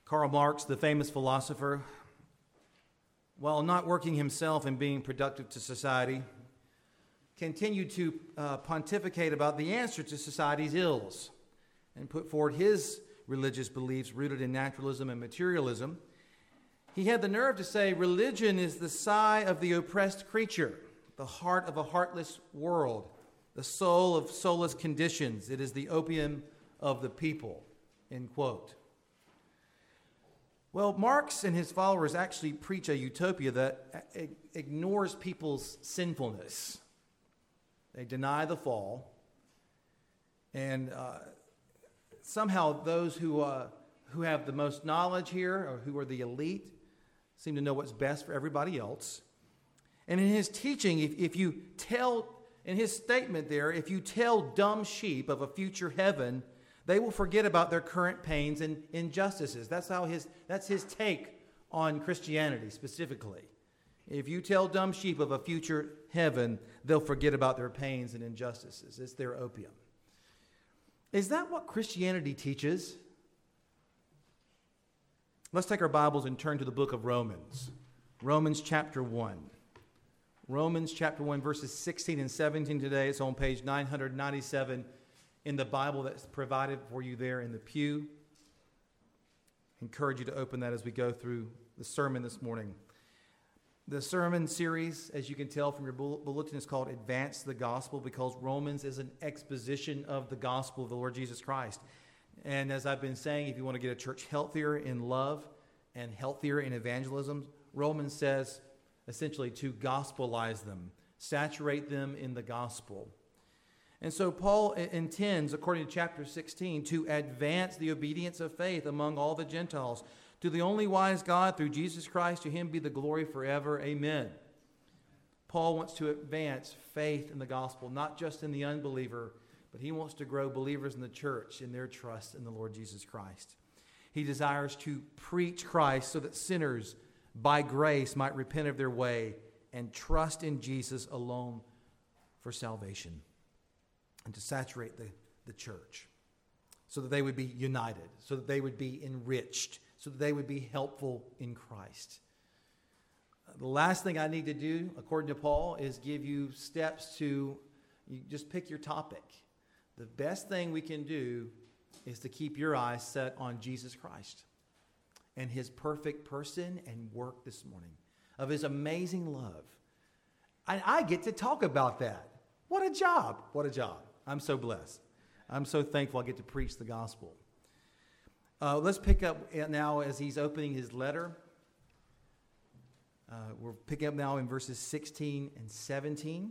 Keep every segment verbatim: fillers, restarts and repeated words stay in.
Karl Marx, the famous philosopher, while not working himself and being productive to society, continued to uh, pontificate about the answer to society's ills and put forward his religious beliefs rooted in naturalism and materialism. He had the nerve to say, religion is the sigh of the oppressed creature, the heart of a heartless world, the soul of soulless conditions. It is the opium of the people, end quote. Well, Marx and his followers actually preach a utopia that ignores people's sinfulness. They deny the fall, and uh, somehow those who uh, who have the most knowledge here, or who are the elite, seem to know what's best for everybody else. And in his teaching, if, if you tell, in his statement there, if you tell dumb sheep of a future heaven, they will forget about their current pains and injustices. That's how his that's his take on Christianity specifically. If you tell dumb sheep of a future heaven, they'll forget about their pains and injustices. It's their opium. Is that what Christianity teaches? Let's take our Bibles and turn to the book of Romans. Romans chapter one. Romans chapter one, verses sixteen and seventeen today. It's on page nine ninety-seven in the Bible that's provided for you there in the pew. I encourage you to open that as we go through the sermon this morning. The sermon series, as you can tell from your bulletin, is called Advance the Gospel, because Romans is an exposition of the gospel of the Lord Jesus Christ. And as I've been saying, if you want to get a church healthier in love and healthier in evangelism, Romans says essentially to gospelize them, saturate them in the gospel. And so Paul intends, according to chapter sixteen, to advance the obedience of faith among all the Gentiles. To the only wise God, through Jesus Christ, to him be the glory forever. Amen. Paul wants to advance faith in the gospel, not just in the unbeliever, but he wants to grow believers in the church in their trust in the Lord Jesus Christ. He desires to preach Christ so that sinners, by grace, might repent of their way and trust in Jesus alone for salvation, and to saturate the, the church so that they would be united, so that they would be enriched, so that they would be helpful in Christ. The last thing I need to do, according to Paul, is give you steps to, you just pick your topic. The best thing we can do is to keep your eyes set on Jesus Christ and his perfect person and work this morning, of his amazing love. And I get to talk about that. What a job. What a job. I'm so blessed. I'm so thankful I get to preach the gospel. Uh, let's pick up now as he's opening his letter. Uh, we're picking up now in verses sixteen and seventeen.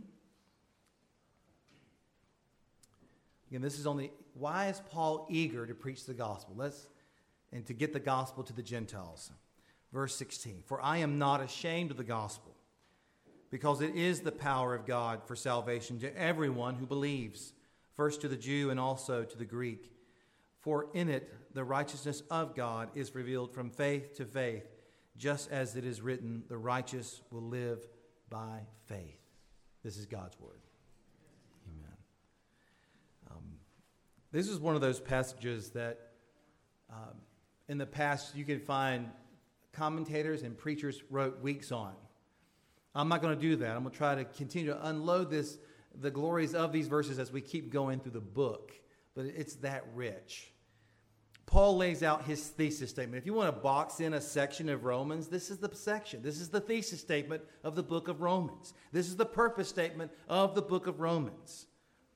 Again, this is only, why is Paul eager to preach the gospel? Let's, and to get the gospel to the Gentiles. Verse sixteen, for I am not ashamed of the gospel, because it is the power of God for salvation to everyone who believes, first to the Jew and also to the Greek. For in it the righteousness of God is revealed from faith to faith, just as it is written, the righteous will live by faith. This is God's word. Amen. Um, this is one of those passages that um, in the past you can find commentators and preachers wrote weeks on. I'm not going to do that. I'm going to try to continue to unload this, the glories of these verses as we keep going through the book. But it's that rich. Paul lays out his thesis statement. If you want to box in a section of Romans, this is the section. This is the thesis statement of the book of Romans. This is the purpose statement of the book of Romans.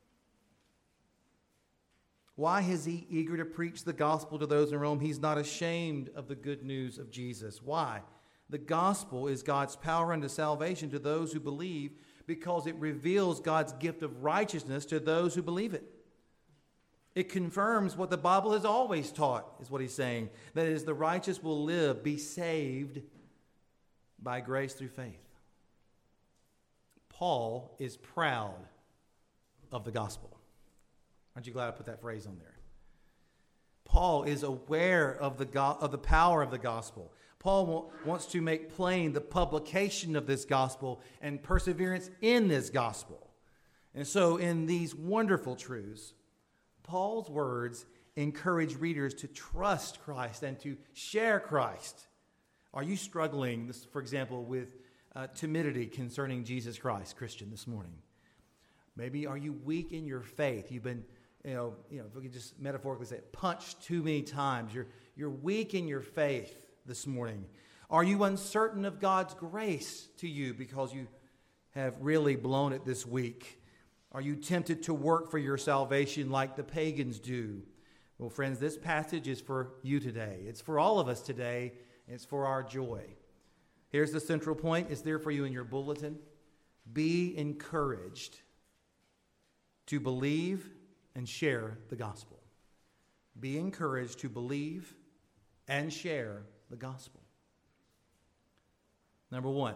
Why is he eager to preach the gospel to those in Rome? He's not ashamed of the good news of Jesus. Why? The gospel is God's power unto salvation to those who believe, because it reveals God's gift of righteousness to those who believe it. It confirms what the Bible has always taught, is what he's saying. That is, the righteous will live, be saved by grace through faith. Paul is proud of the gospel. Aren't you glad I put that phrase on there? Paul is aware of the go- of the power of the gospel. Paul w- wants to make plain the publication of this gospel and perseverance in this gospel. And so in these wonderful truths, Paul's words encourage readers to trust Christ and to share Christ. Are you struggling, this, for example, with uh, timidity concerning Jesus Christ, Christian, this morning? Maybe are you weak in your faith? You've been, you know, you know, if we could just metaphorically say, punched too many times. You're, you're weak in your faith this morning. Are you uncertain of God's grace to you because you have really blown it this week? Are you tempted to work for your salvation like the pagans do? Well, friends, this passage is for you today. It's for all of us today. It's for our joy. Here's the central point. It's there for you in your bulletin. Be encouraged to believe and share the gospel. Be encouraged to believe and share the gospel. Number one,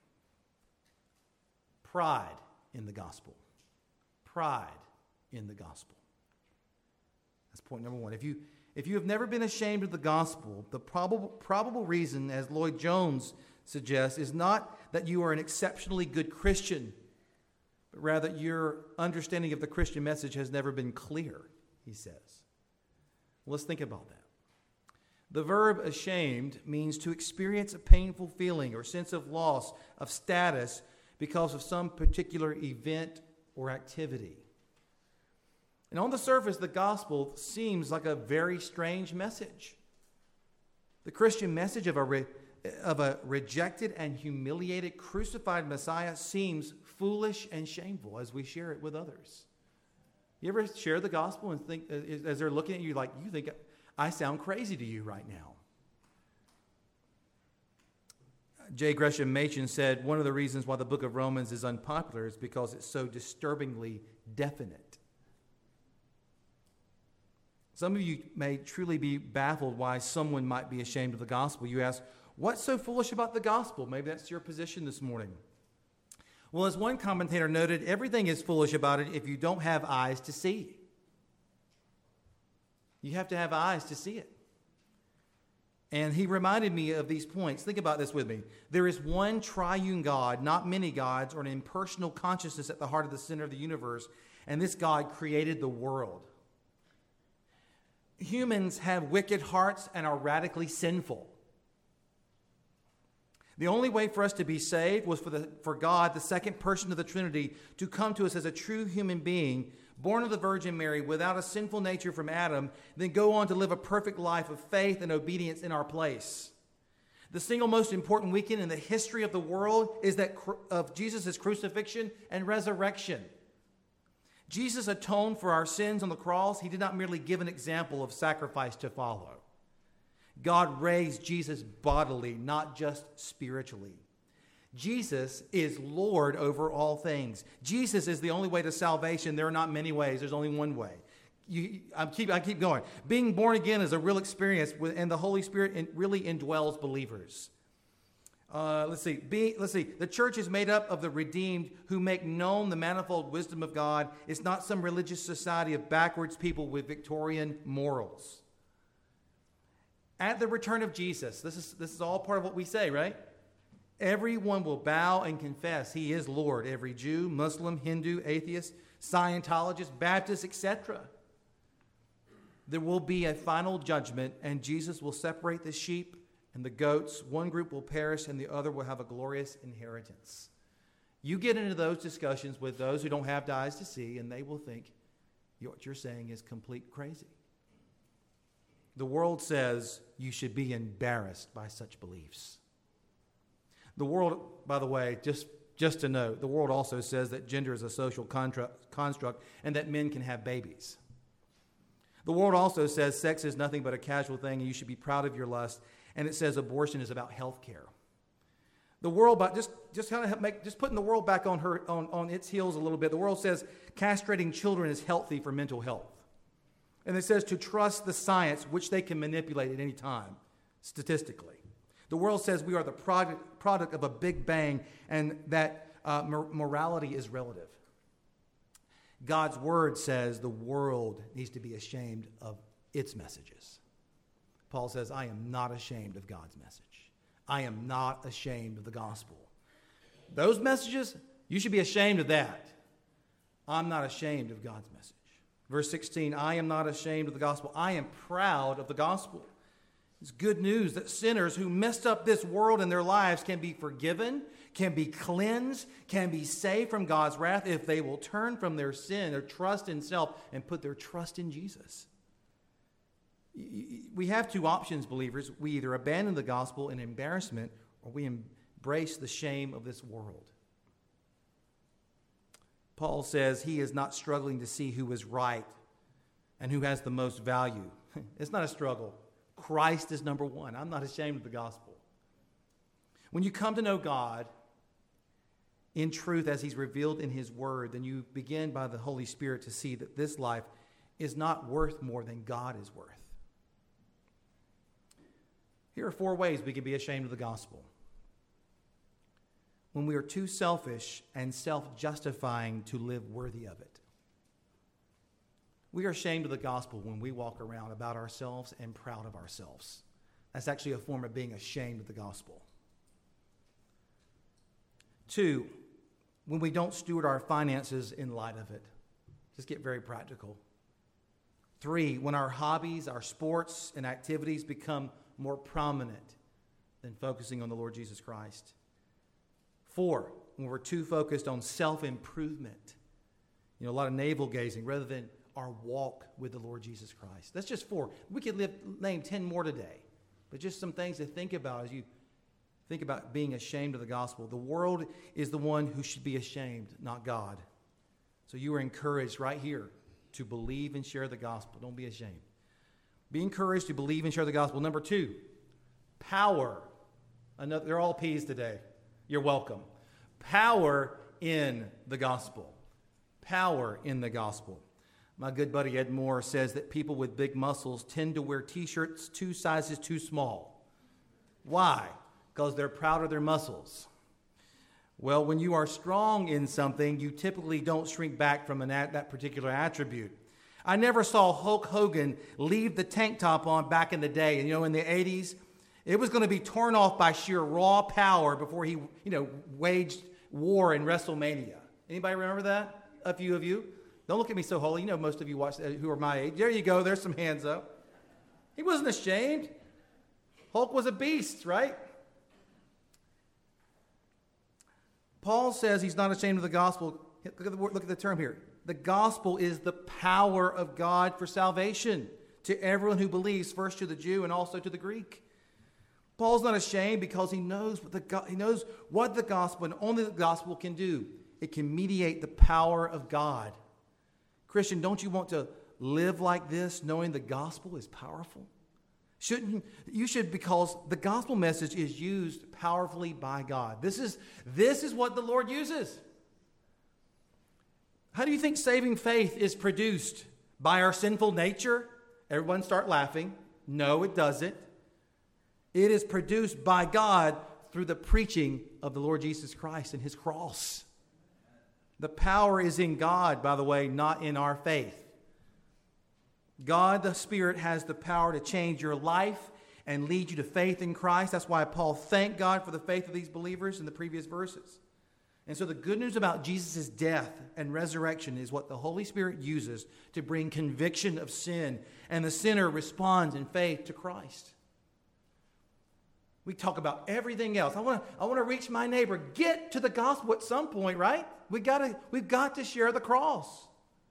pride in the gospel. Pride in the gospel. That's point number one. If you if you have never been ashamed of the gospel, the probable probable reason, as Lloyd Jones suggests, is not that you are an exceptionally good Christian, but rather your understanding of the Christian message has never been clear, he says. Well, let's think about that. The verb ashamed means to experience a painful feeling or sense of loss of status because of some particular event or activity. And on the surface, the gospel seems like a very strange message. The Christian message of a, re- of a rejected and humiliated crucified Messiah seems foolish and shameful as we share it with others. You ever share the gospel and think, as they're looking at you, like, you think I sound crazy to you right now? J. Gresham Machen said, one of the reasons why the book of Romans is unpopular is because it's so disturbingly definite. Some of you may truly be baffled why someone might be ashamed of the gospel. You ask, what's so foolish about the gospel? Maybe that's your position this morning. Well, as one commentator noted, everything is foolish about it if you don't have eyes to see. You have to have eyes to see it. And he reminded me of these points. Think about this with me. There is one triune God, not many gods, or an impersonal consciousness at the heart of the center of the universe, and this God created the world. Humans have wicked hearts and are radically sinful. The only way for us to be saved was for, the, for God, the second person of the Trinity, to come to us as a true human being, born of the Virgin Mary, without a sinful nature from Adam, then go on to live a perfect life of faith and obedience in our place. The single most important weekend in the history of the world is that of Jesus' crucifixion and resurrection. Jesus atoned for our sins on the cross. He did not merely give an example of sacrifice to follow. God raised Jesus bodily, not just spiritually. Jesus is Lord over all things. Jesus is the only way to salvation. There are not many ways. There's only one way. You, I keep, I keep going. Being born again is a real experience, and the Holy Spirit really indwells believers. Uh, let's see. Be, let's see. The church is made up of the redeemed who make known the manifold wisdom of God. It's not some religious society of backwards people with Victorian morals. At the return of Jesus, this is this is all part of what we say, right? Everyone will bow and confess he is Lord. Every Jew, Muslim, Hindu, atheist, Scientologist, Baptist, et cetera. There will be a final judgment, and Jesus will separate the sheep and the goats. One group will perish, and the other will have a glorious inheritance. You get into those discussions with those who don't have eyes to see, and they will think what you're saying is complete crazy. The world says you should be embarrassed by such beliefs. The world, by the way, just, just to note, the world also says that gender is a social contra- construct and that men can have babies. The world also says sex is nothing but a casual thing and you should be proud of your lust, and it says abortion is about health care. The world, just, just, kind of make, just putting the world back on, her, on, on its heels a little bit, the world says castrating children is healthy for mental health. And it says to trust the science, which they can manipulate at any time, statistically. The world says we are the product, product of a big bang and that uh, mor- morality is relative. God's word says the world needs to be ashamed of its messages. Paul says, I am not ashamed of God's message. I am not ashamed of the gospel. Those messages, you should be ashamed of that. I'm not ashamed of God's message. Verse sixteen, I am not ashamed of the gospel. I am proud of the gospel. It's good news that sinners who messed up this world in their lives can be forgiven, can be cleansed, can be saved from God's wrath if they will turn from their sin, their trust in self, and put their trust in Jesus. We have two options, believers. We either abandon the gospel in embarrassment or we embrace the shame of this world. Paul says he is not struggling to see who is right and who has the most value. It's not a struggle. Christ is number one. I'm not ashamed of the gospel. When you come to know God in truth as he's revealed in his word, then you begin by the Holy Spirit to see that this life is not worth more than God is worth. Here are four ways we can be ashamed of the gospel. When we are too selfish and self-justifying to live worthy of it. We are ashamed of the gospel when we walk around about ourselves and proud of ourselves. That's actually a form of being ashamed of the gospel. Two, when we don't steward our finances in light of it. Just get very practical. Three, when our hobbies, our sports, and activities become more prominent than focusing on the Lord Jesus Christ. Four, when we're too focused on self-improvement. You know, a lot of navel-gazing rather than our walk with the Lord Jesus Christ. That's just four. We could live, name ten more today, but just some things to think about as you think about being ashamed of the gospel. The world is the one who should be ashamed, not God. So you are encouraged right here to believe and share the gospel. Don't be ashamed. Be encouraged to believe and share the gospel. Number two, power. Another, they're all P's today. You're welcome. Power in the gospel. Power in the gospel. My good buddy Ed Moore says that people with big muscles tend to wear t-shirts two sizes too small. Why? Because they're proud of their muscles. Well, when you are strong in something, you typically don't shrink back from an at, that particular attribute. I never saw Hulk Hogan leave the tank top on back in the day. And, you know, in the eighties, it was going to be torn off by sheer raw power before he, you know, waged war in WrestleMania. Anybody remember that? A few of you? Don't look at me so holy. You know most of you watch who are my age. There you go. There's some hands up. He wasn't ashamed. Hulk was a beast, right? Paul says he's not ashamed of the gospel. Look at the, look at the term here. The gospel is the power of God for salvation to everyone who believes, first to the Jew and also to the Greek. Paul's not ashamed because he knows what the, he knows what the gospel and only the gospel can do. It can mediate the power of God. Christian, don't you want to live like this, knowing the gospel is powerful? Shouldn't you should, because the gospel message is used powerfully by God. This is, this is what the Lord uses. How do you think saving faith is produced? By our sinful nature? Everyone start laughing. No, it doesn't. It is produced by God through the preaching of the Lord Jesus Christ and his cross. The power is in God, by the way, not in our faith. God, the Spirit, has the power to change your life and lead you to faith in Christ. That's why Paul thanked God for the faith of these believers in the previous verses. And so the good news about Jesus' death and resurrection is what the Holy Spirit uses to bring conviction of sin, and the sinner responds in faith to Christ. We talk about everything else. I want to I want to reach my neighbor. Get to the gospel at some point, right? We gotta, we've got to share the cross.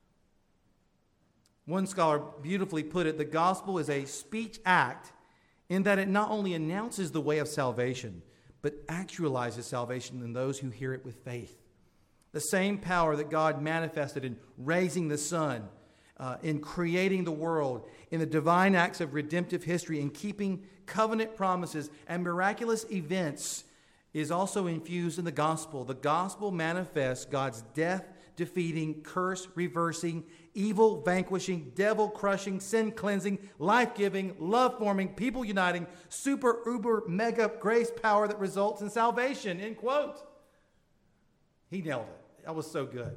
One scholar beautifully put it, the gospel is a speech act in that it not only announces the way of salvation, but actualizes salvation in those who hear it with faith. The same power that God manifested in raising the Son, uh, in creating the world, in the divine acts of redemptive history, in keeping covenant promises and miraculous events, is also infused in the gospel. The gospel manifests God's death-defeating, curse-reversing, evil-vanquishing, devil-crushing, sin-cleansing, life-giving, love-forming, people-uniting, super-uber-mega grace power that results in salvation. End quote. He nailed it. That was so good.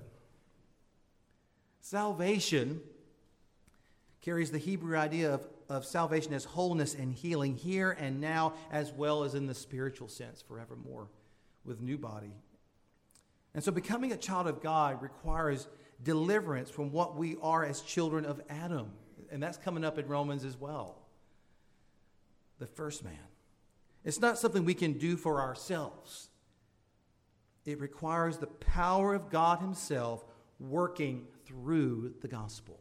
Salvation carries the Hebrew idea of, of salvation as wholeness and healing here and now, as well as in the spiritual sense forevermore with new body. And so becoming a child of God requires deliverance from what we are as children of Adam. And that's coming up in Romans as well. The first man. It's not something we can do for ourselves. It requires the power of God himself working through the gospel.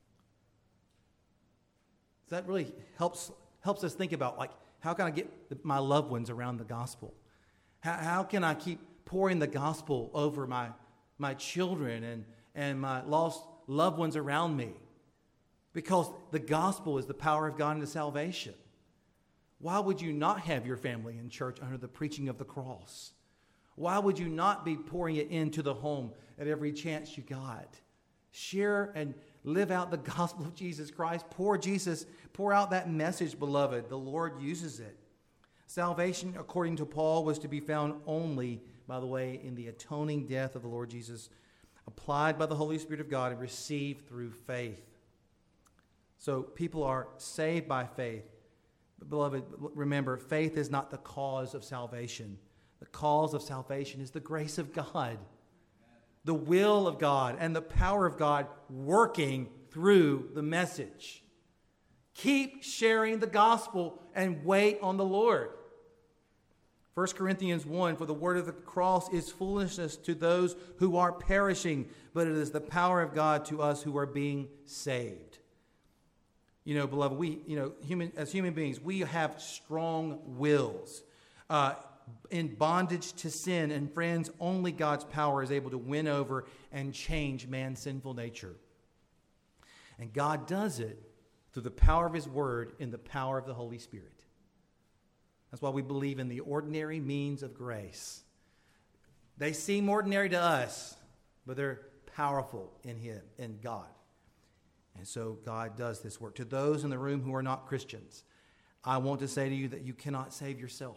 That really helps helps us think about, like, how can I get my loved ones around the gospel? How, how can I keep pouring the gospel over my, my children and, and my lost loved ones around me? Because the gospel is the power of God into salvation. Why would you not have your family in church under the preaching of the cross? Why would you not be pouring it into the home at every chance you got? Share and live out the gospel of Jesus Christ. Pour Jesus, pour out that message, beloved. The Lord uses it. Salvation, according to Paul, was to be found only, by the way, in the atoning death of the Lord Jesus, applied by the Holy Spirit of God and received through faith. So people are saved by faith. But beloved, remember, faith is not the cause of salvation. The cause of salvation is the grace of God, the will of God, and the power of God working through the message. Keep sharing the gospel and wait on the Lord. First Corinthians one, for the word of the cross is foolishness to those who are perishing, but it is the power of God to us who are being saved. You know, beloved, we, you know, human as human beings, we have strong wills. Uh, in bondage to sin, and friends, only God's power is able to win over and change man's sinful nature. And God does it through the power of his word and the power of the Holy Spirit. That's why we believe in the ordinary means of grace. They seem ordinary to us, but they're powerful in him, in God. And so God does this work. To those in the room who are not Christians, I want to say to you that you cannot save yourself.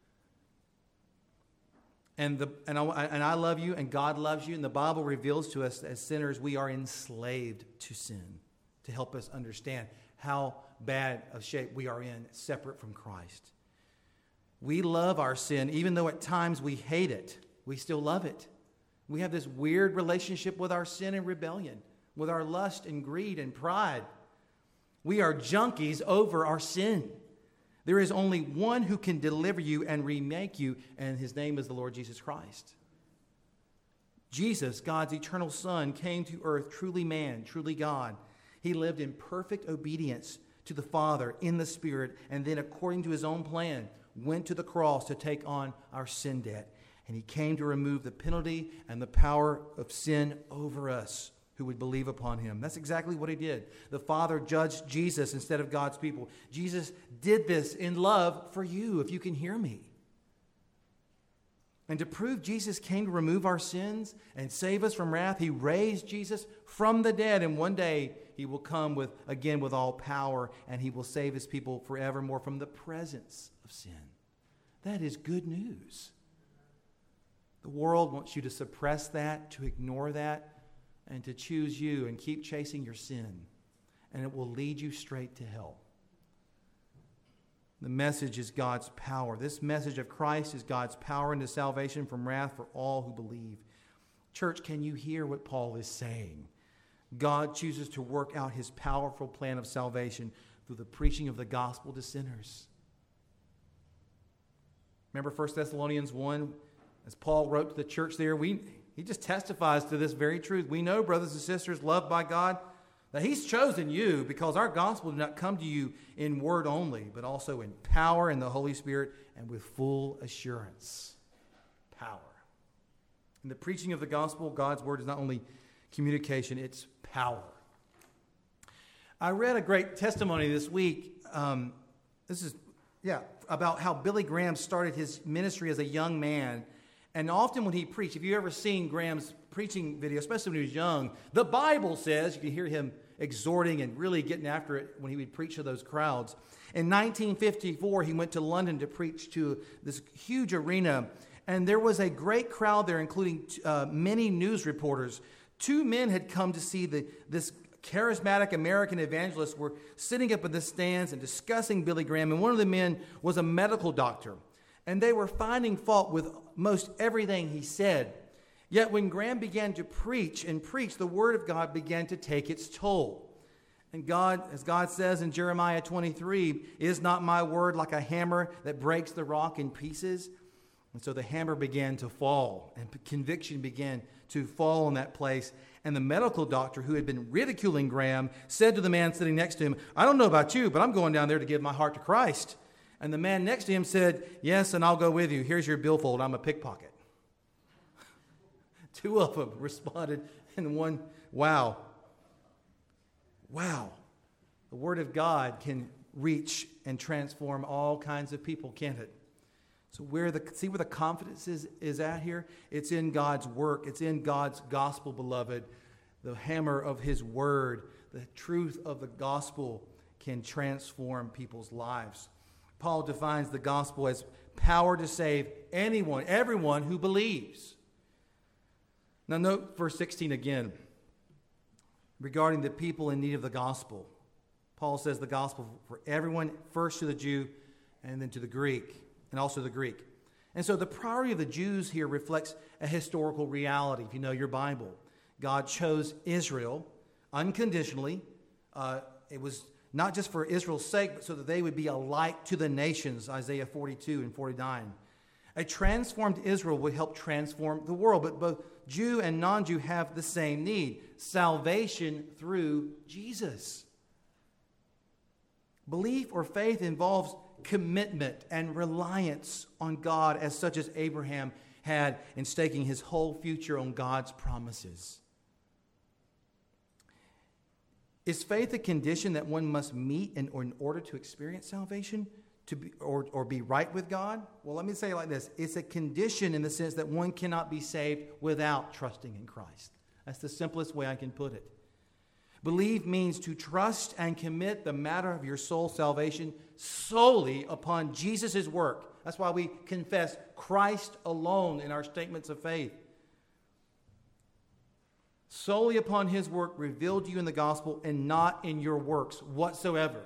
And, the, and, I, and I love you, and God loves you, and the Bible reveals to us as sinners we are enslaved to sin, to help us understand how bad of shape we are in, separate from Christ. We love our sin, even though at times we hate it. We still love it. We have this weird relationship with our sin and rebellion, with our lust and greed and pride. We are junkies over our sin. There is only one who can deliver you and remake you, and his name is the Lord Jesus Christ. Jesus, God's eternal Son, came to earth truly man, truly God. He lived in perfect obedience to the Father in the Spirit, and then according to his own plan, went to the cross to take on our sin debt. And he came to remove the penalty and the power of sin over us who would believe upon him. That's exactly what he did. The Father judged Jesus instead of God's people. Jesus did this in love for you, if you can hear me. And to prove Jesus came to remove our sins and save us from wrath, he raised Jesus from the dead. And one day he will come with again with all power, and he will save his people forevermore from the presence of sin. That is good news. The world wants you to suppress that, to ignore that, and to choose you and keep chasing your sin. And it will lead you straight to hell. The message is God's power. This message of Christ is God's power into salvation from wrath for all who believe. Church, can you hear what Paul is saying? God chooses to work out his powerful plan of salvation through the preaching of the gospel to sinners. Remember First Thessalonians one? As Paul wrote to the church there, we, he just testifies to this very truth. We know, brothers and sisters, loved by God, that he's chosen you because our gospel did not come to you in word only, but also in power in the Holy Spirit and with full assurance. Power. In the preaching of the gospel, God's word is not only communication, it's power. I read a great testimony this week. Um, this is, yeah, about how Billy Graham started his ministry as a young man. And often when he preached, if you've ever seen Graham's preaching video, especially when he was young, the Bible says, you can hear him exhorting and really getting after it when he would preach to those crowds. In nineteen fifty-four, he went to London to preach to this huge arena, and there was a great crowd there, including uh, many news reporters. Two men had come to see the, this charismatic American evangelist were sitting up in the stands and discussing Billy Graham, and one of the men was a medical doctor. And they were finding fault with most everything he said. Yet when Graham began to preach and preach, the word of God began to take its toll. And God, as God says in Jeremiah twenty-three, is not my word like a hammer that breaks the rock in pieces? And so the hammer began to fall, and conviction began to fall in that place. And the medical doctor who had been ridiculing Graham said to the man sitting next to him, I don't know about you, but I'm going down there to give my heart to Christ. And the man next to him said, yes, and I'll go with you. Here's your billfold. I'm a pickpocket. Two of them responded in one, wow. Wow. The Word of God can reach and transform all kinds of people, can't it? So where the see where the confidence is, is at here? It's in God's work. It's in God's gospel, beloved. The hammer of His Word, the truth of the gospel can transform people's lives. Paul defines the gospel as power to save anyone, everyone who believes. Now note verse sixteen again. Regarding the people in need of the gospel. Paul says the gospel for everyone, first to the Jew and then to the Greek, and also the Greek. And so the priority of the Jews here reflects a historical reality. If you know your Bible, God chose Israel unconditionally. Uh, it was not just for Israel's sake, but so that they would be a light to the nations, Isaiah forty-two and forty-nine. A transformed Israel would help transform the world, but both Jew and non-Jew have the same need, salvation through Jesus. Belief or faith involves commitment and reliance on God, as such as Abraham had in staking his whole future on God's promises. Is faith a condition that one must meet in, or in order to experience salvation? To be, or, or be right with God? Well, let me say it like this. It's a condition in the sense that one cannot be saved without trusting in Christ. That's the simplest way I can put it. Believe means to trust and commit the matter of your soul's salvation solely upon Jesus' work. That's why we confess Christ alone in our statements of faith. Solely upon His work revealed to you in the gospel and not in your works whatsoever.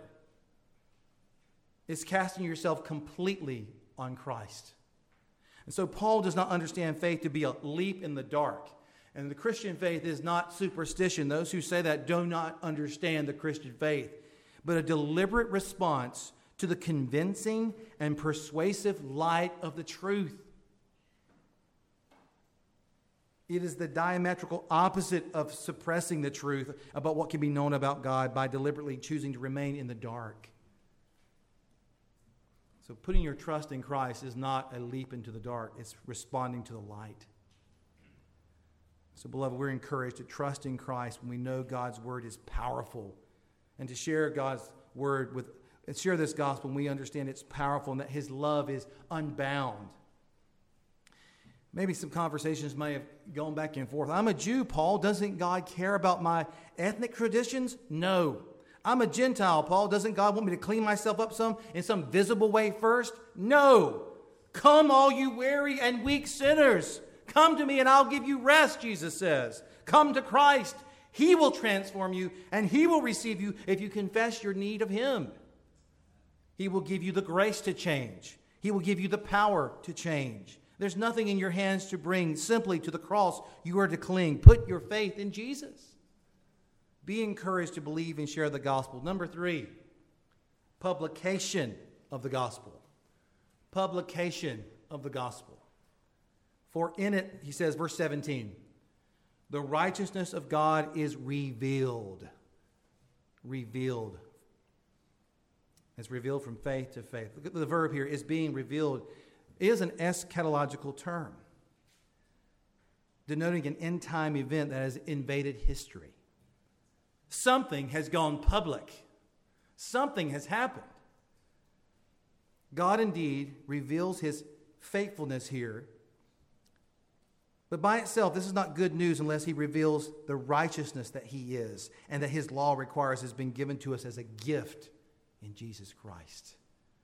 It's casting yourself completely on Christ. And so Paul does not understand faith to be a leap in the dark. And the Christian faith is not superstition. Those who say that do not understand the Christian faith, but a deliberate response to the convincing and persuasive light of the truth. It is the diametrical opposite of suppressing the truth about what can be known about God by deliberately choosing to remain in the dark. So putting your trust in Christ is not a leap into the dark. It's responding to the light. So, beloved, we're encouraged to trust in Christ when we know God's word is powerful, and to share God's word with, and share this gospel when we understand it's powerful and that His love is unbound. Maybe some conversations may have gone back and forth. I'm a Jew, Paul. Doesn't God care about my ethnic traditions? No. I'm a Gentile, Paul. Doesn't God want me to clean myself up some in some visible way first? No. Come, all you weary and weak sinners. Come to me and I'll give you rest, Jesus says. Come to Christ. He will transform you and He will receive you if you confess your need of Him. He will give you the grace to change. He will give you the power to change. There's nothing in your hands to bring. Simply to the cross you are to cling. Put your faith in Jesus. Be encouraged to believe and share the gospel. Number three, publication of the gospel. Publication of the gospel. For in it, he says, verse seventeen, the righteousness of God is revealed. Revealed. It's revealed from faith to faith. Look at the verb here, is being revealed, is an eschatological term, denoting an end-time event that has invaded history. Something has gone public. Something has happened. God indeed reveals His faithfulness here. But by itself, this is not good news unless He reveals the righteousness that He is and that His law requires has been given to us as a gift in Jesus Christ.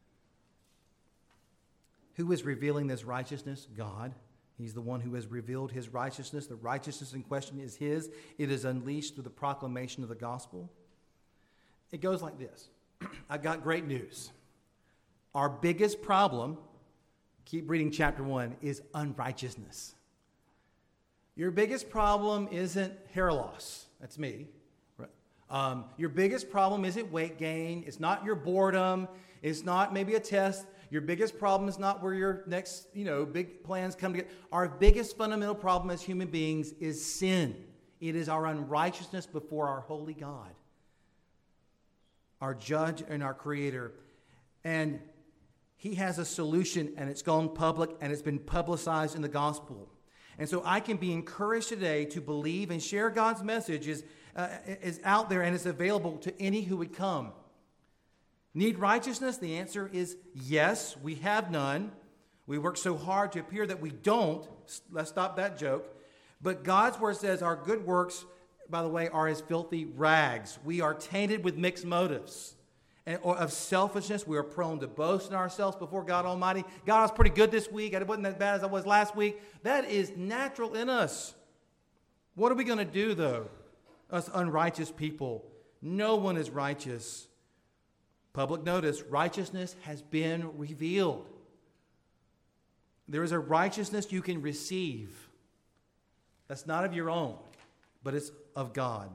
Who is revealing this righteousness? God. He's the one who has revealed His righteousness. The righteousness in question is His. It is unleashed through the proclamation of the gospel. It goes like this. I got great news. Our biggest problem, keep reading chapter one, is unrighteousness. Your biggest problem isn't hair loss. That's me. Right. Um, your biggest problem isn't weight gain. It's not your boredom. It's not maybe a test. Your biggest problem is not where your next, you know, big plans come together. Our biggest fundamental problem as human beings is sin. It is our unrighteousness before our holy God, our judge and our creator. And he has a solution, and it's gone public, and it's been publicized in the gospel. And so I can be encouraged today to believe and share God's message is, uh, is out there and is available to any who would come. Need righteousness? The answer is yes. We have none. We work so hard to appear that we don't. Let's stop that joke. But God's word says our good works, by the way, are as filthy rags. We are tainted with mixed motives and or of selfishness. We are prone to boast in ourselves before God Almighty. God, I was pretty good this week. I wasn't as bad as I was last week. That is natural in us. What are we going to do, though, us unrighteous people? No one is righteous. Public notice, righteousness has been revealed. There is a righteousness you can receive. That's not of your own, but it's of God.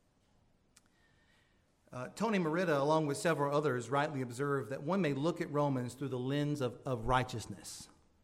Uh, Tony Merida, along with several others, rightly observed that one may look at Romans through the lens of, of righteousness.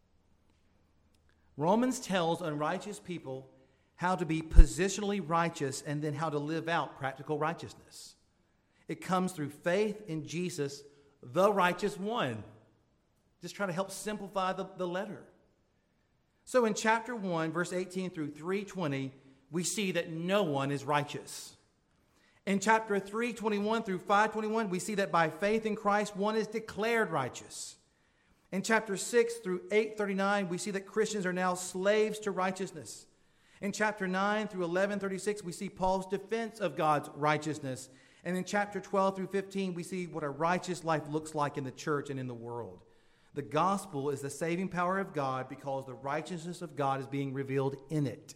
Romans tells unrighteous people how to be positionally righteous and then how to live out practical righteousness. It comes through faith in Jesus, the righteous one. Just try to help simplify the, the letter. So in chapter one, verse eighteen through three twenty, we see that no one is righteous. In chapter three twenty-one through five twenty-one, we see that by faith in Christ, one is declared righteous. In chapter six through eight thirty-nine, we see that Christians are now slaves to righteousness. In chapter nine through eleven thirty-six, we see Paul's defense of God's righteousness. And in chapter twelve through fifteen, we see what a righteous life looks like in the church and in the world. The gospel is the saving power of God because the righteousness of God is being revealed in it.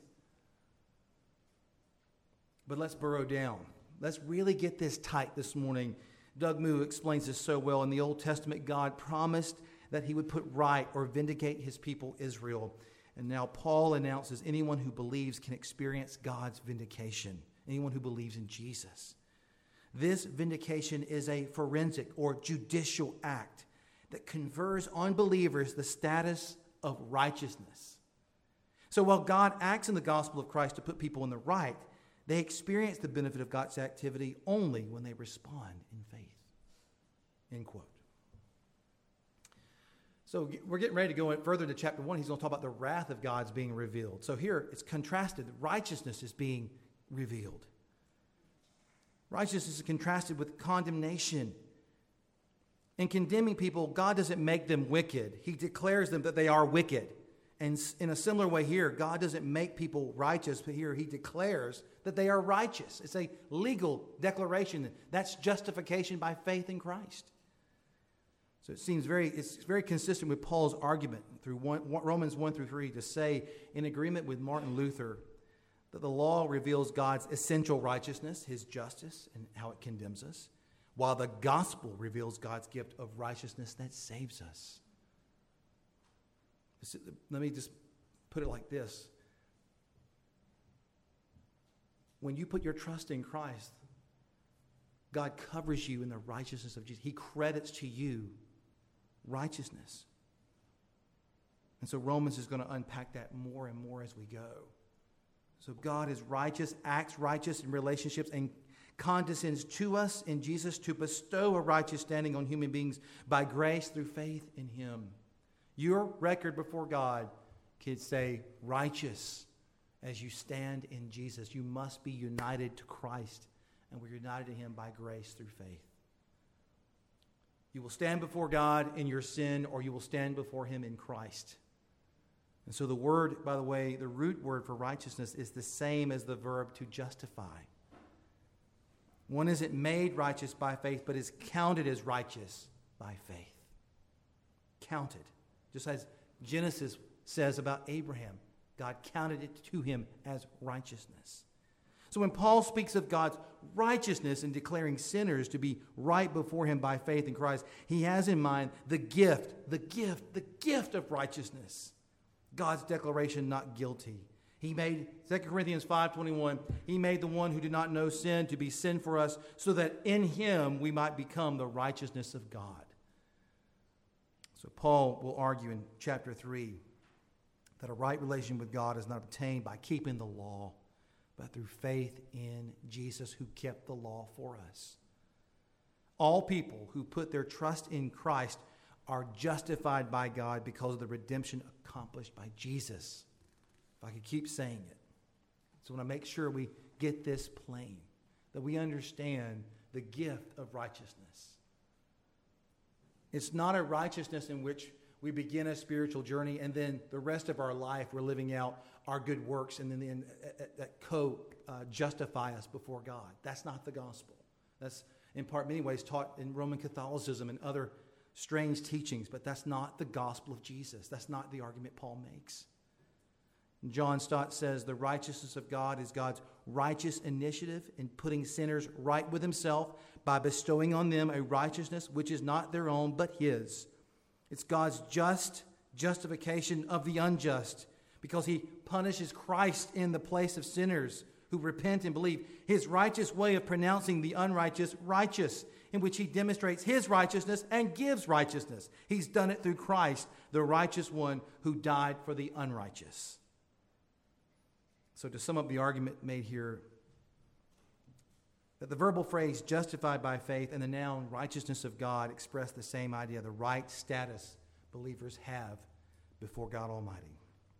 But let's burrow down. Let's really get this tight this morning. Doug Moo explains this so well. In the Old Testament, God promised that he would put right or vindicate his people Israel. And now Paul announces anyone who believes can experience God's vindication. Anyone who believes in Jesus. This vindication is a forensic or judicial act that confers on believers the status of righteousness. So while God acts in the gospel of Christ to put people in the right, they experience the benefit of God's activity only when they respond in faith. End quote. So we're getting ready to go further to chapter one. He's going to talk about the wrath of God's being revealed. So here it's contrasted. Righteousness is being revealed. Righteousness is contrasted with condemnation. In condemning people, God doesn't make them wicked. He declares them that they are wicked. And in a similar way here, God doesn't make people righteous, but here he declares that they are righteous. It's a legal declaration. That's justification by faith in Christ. So it seems very, it's very consistent with Paul's argument through one, Romans one through three to say, in agreement with Martin Luther, that the law reveals God's essential righteousness, his justice, and how it condemns us, while the gospel reveals God's gift of righteousness that saves us. Let me just put it like this. When you put your trust in Christ, God covers you in the righteousness of Jesus. He credits to you righteousness. And so Romans is going to unpack that more and more as we go. So God is righteous, acts righteous in relationships, and condescends to us in Jesus to bestow a righteous standing on human beings by grace through faith in him. Your record before God can say righteous as you stand in Jesus. You must be united to Christ, and we're united to him by grace through faith. You will stand before God in your sin, or you will stand before him in Christ. And so the word, by the way, the root word for righteousness is the same as the verb to justify. One isn't made righteous by faith, but is counted as righteous by faith. Counted. Just as Genesis says about Abraham, God counted it to him as righteousness. So when Paul speaks of God's righteousness and declaring sinners to be right before him by faith in Christ, he has in mind the gift, the gift, the gift of righteousness. God's declaration, not guilty. He made, Second Corinthians five twenty-one, he made the one who did not know sin to be sin for us, so that in him we might become the righteousness of God. So Paul will argue in chapter three that a right relation with God is not obtained by keeping the law, but through faith in Jesus who kept the law for us. All people who put their trust in Christ are justified by God because of the redemption accomplished by Jesus. If I could keep saying it. So I want to make sure we get this plain, that we understand the gift of righteousness. It's not a righteousness in which we begin a spiritual journey and then the rest of our life we're living out our good works and then that co-justify us before God. That's not the gospel. That's in part, many ways, taught in Roman Catholicism and other strange teachings, but that's not the gospel of Jesus. That's not the argument Paul makes. John Stott says the righteousness of God is God's righteous initiative in putting sinners right with himself by bestowing on them a righteousness which is not their own but his. It's God's just justification of the unjust because he punishes Christ in the place of sinners who repent and believe. His righteous way of pronouncing the unrighteous righteous, in which he demonstrates his righteousness and gives righteousness. He's done it through Christ, the righteous one who died for the unrighteous. So to sum up the argument made here, that the verbal phrase justified by faith and the noun righteousness of God express the same idea, the right status believers have before God Almighty.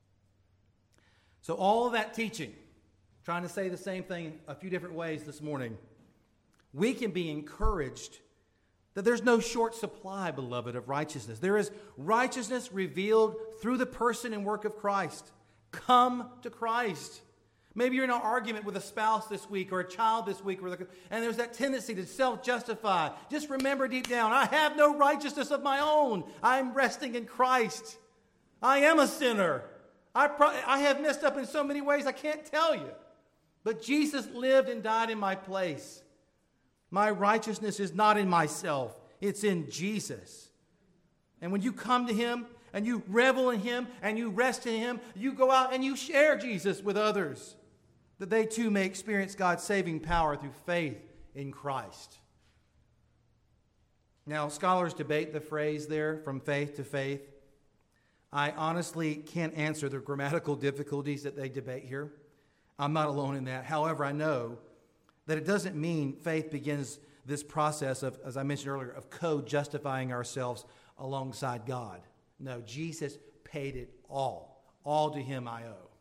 So all of that teaching, trying to say the same thing a few different ways this morning, we can be encouraged that there's no short supply, beloved, of righteousness. There is righteousness revealed through the person and work of Christ. Come to Christ. Maybe you're in an argument with a spouse this week or a child this week, and there's that tendency to self-justify. Just remember deep down, I have no righteousness of my own. I'm resting in Christ. I am a sinner. I, pro- I have messed up in so many ways I can't tell you. But Jesus lived and died in my place. My righteousness is not in myself. It's in Jesus. And when you come to him and you revel in him and you rest in him, you go out and you share Jesus with others, that they too may experience God's saving power through faith in Christ. Now, scholars debate the phrase there, from faith to faith. I honestly can't answer the grammatical difficulties that they debate here. I'm not alone in that. However, I know that it doesn't mean faith begins this process of, as I mentioned earlier, of co-justifying ourselves alongside God. No, Jesus paid it all. All to him I owe.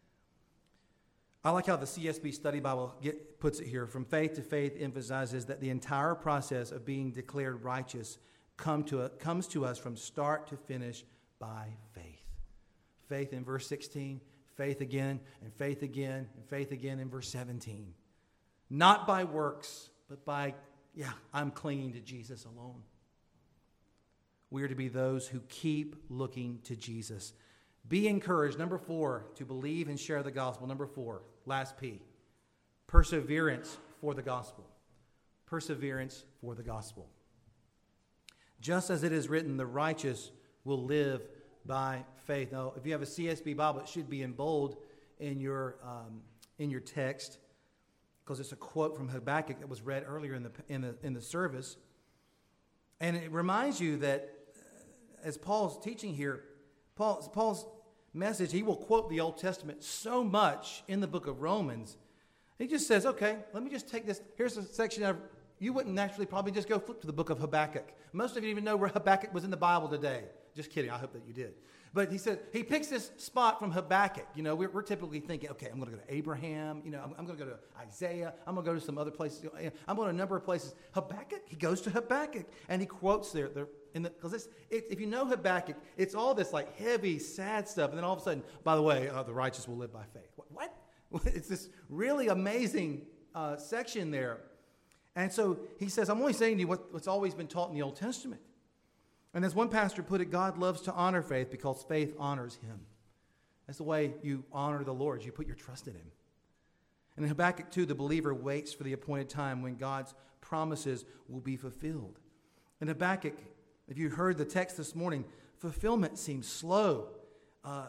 I like how the C S B Study Bible get, puts it here. From faith to faith emphasizes that the entire process of being declared righteous come to a, comes to us from start to finish by faith. Faith in verse sixteen, faith again, and faith again, and faith again in verse seventeen. Not by works, but by, yeah, I'm clinging to Jesus alone. We are to be those who keep looking to Jesus. Be encouraged. Number four, to believe and share the gospel. Number four, last P, perseverance for the gospel. Perseverance for the gospel. Just as it is written, the righteous will live by faith. Now, if you have a C S B Bible, it should be in bold in your um, in your text, because it's a quote from Habakkuk that was read earlier in the in the in the service, and it reminds you that as Paul's teaching here, Paul, Paul's message, he will quote the Old Testament so much in the book of Romans. He just says, okay, let me just take this. Here's a section of, you wouldn't naturally probably just go flip to the book of Habakkuk. Most of you even know where Habakkuk was in the Bible today. Just kidding. I hope that you did. But he said, he picks this spot from Habakkuk. You know, we're, we're typically thinking, okay, I'm going to go to Abraham. You know, I'm, I'm going to go to Isaiah. I'm going to go to some other places. I'm going to a number of places. Habakkuk, he goes to Habakkuk and he quotes there. there Because it's, it, if you know Habakkuk, it's all this like heavy, sad stuff. And then all of a sudden, by the way, uh, the righteous will live by faith. What? what? It's this really amazing uh, section there. And so he says, I'm only saying to you what, what's always been taught in the Old Testament. And as one pastor put it, God loves to honor faith because faith honors him. That's the way you honor the Lord. You put your trust in him. And in Habakkuk two, the believer waits for the appointed time when God's promises will be fulfilled. In Habakkuk, if you heard the text this morning, fulfillment seems slow. Uh,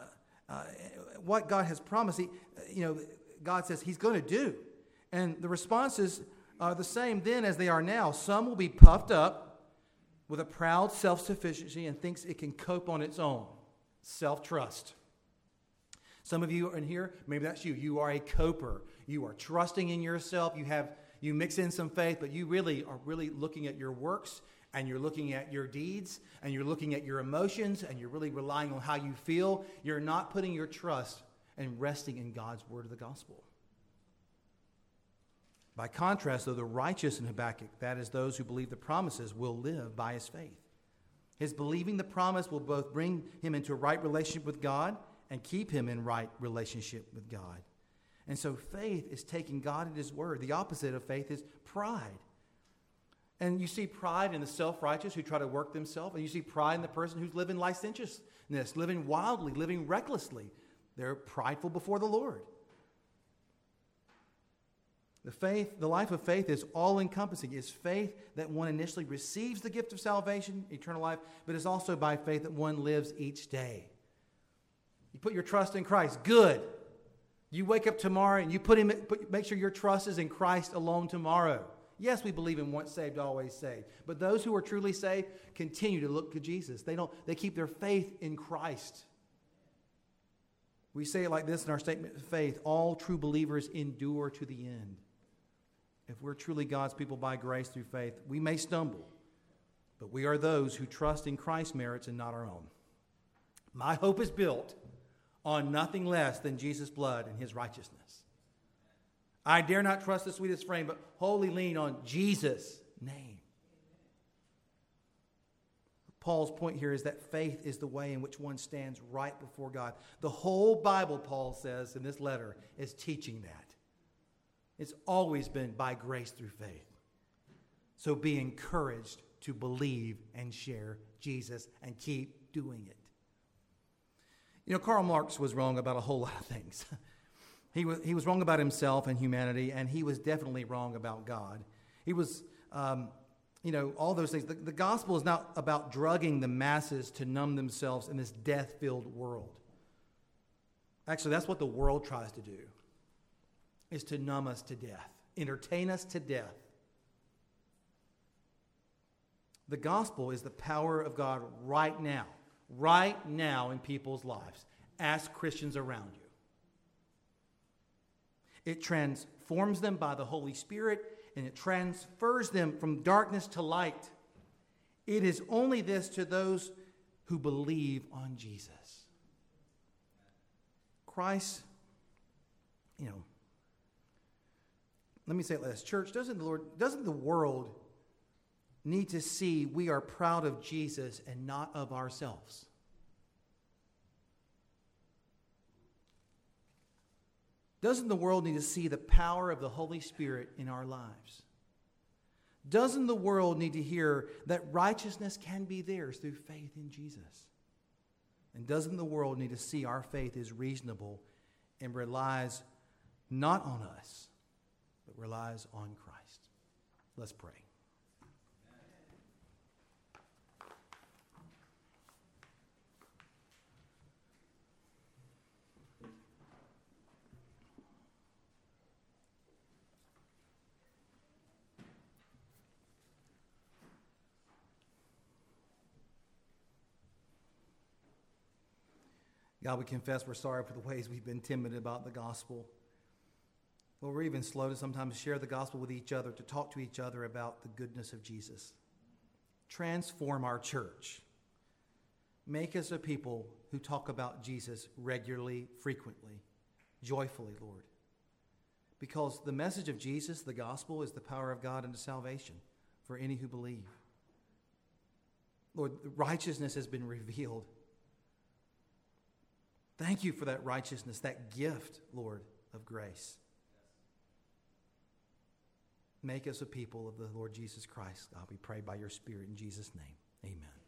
uh, what God has promised, he, you know, God says he's going to do. And the responses are the same then as they are now. Some will be puffed up with a proud self-sufficiency and thinks it can cope on its own. Self-trust. Some of you are in here, maybe that's you. You are a coper. You are trusting in yourself. You have you mix in some faith, but you really are really looking at your works, and you're looking at your deeds, and you're looking at your emotions, and you're really relying on how you feel. You're not putting your trust and resting in God's word of the gospel. By contrast, though, the righteous in Habakkuk, that is those who believe the promises, will live by his faith. His believing the promise will both bring him into a right relationship with God and keep him in right relationship with God. And so faith is taking God at his word. The opposite of faith is pride. And you see pride in the self-righteous who try to work themselves, and you see pride in the person who's living licentiousness, living wildly, living recklessly. They're prideful before the Lord. The faith, the life of faith is all-encompassing. It's faith that one initially receives the gift of salvation, eternal life, but it's also by faith that one lives each day. You put your trust in Christ. Good. You wake up tomorrow and you put him, put, make sure your trust is in Christ alone tomorrow. Yes, we believe in once saved, always saved. But those who are truly saved continue to look to Jesus. They don't. They keep their faith in Christ. We say it like this in our statement of faith: all true believers endure to the end. If we're truly God's people by grace through faith, we may stumble, but we are those who trust in Christ's merits and not our own. My hope is built on nothing less than Jesus' blood and his righteousness. I dare not trust the sweetest frame, but wholly lean on Jesus' name. Paul's point here is that faith is the way in which one stands right before God. The whole Bible, Paul says in this letter, is teaching that. It's always been by grace through faith. So be encouraged to believe and share Jesus and keep doing it. You know, Karl Marx was wrong about a whole lot of things. He was, he was wrong about himself and humanity, and he was definitely wrong about God. He was, um, you know, all those things. The, the gospel is not about drugging the masses to numb themselves in this death-filled world. Actually, that's what the world tries to do, is to numb us to death, entertain us to death. The gospel is the power of God right now, right now in people's lives. Ask Christians around you. It transforms them by the Holy Spirit, and it transfers them from darkness to light. It is only this to those who believe on Jesus. Christ, you know, let me say it like this. Church, doesn't the Lord, doesn't the world need to see we are proud of Jesus and not of ourselves? Doesn't the world need to see the power of the Holy Spirit in our lives? Doesn't the world need to hear that righteousness can be theirs through faith in Jesus? And doesn't the world need to see our faith is reasonable and relies not on us, but relies on Christ? Let's pray. God, we confess we're sorry for the ways we've been timid about the gospel. Well, we're even slow to sometimes share the gospel with each other, to talk to each other about the goodness of Jesus. Transform our church. Make us a people who talk about Jesus regularly, frequently, joyfully, Lord. Because the message of Jesus, the gospel, is the power of God unto salvation for any who believe. Lord, righteousness has been revealed. Thank you for that righteousness, that gift, Lord, of grace. Make us a people of the Lord Jesus Christ. God, we pray by your Spirit in Jesus' name. Amen.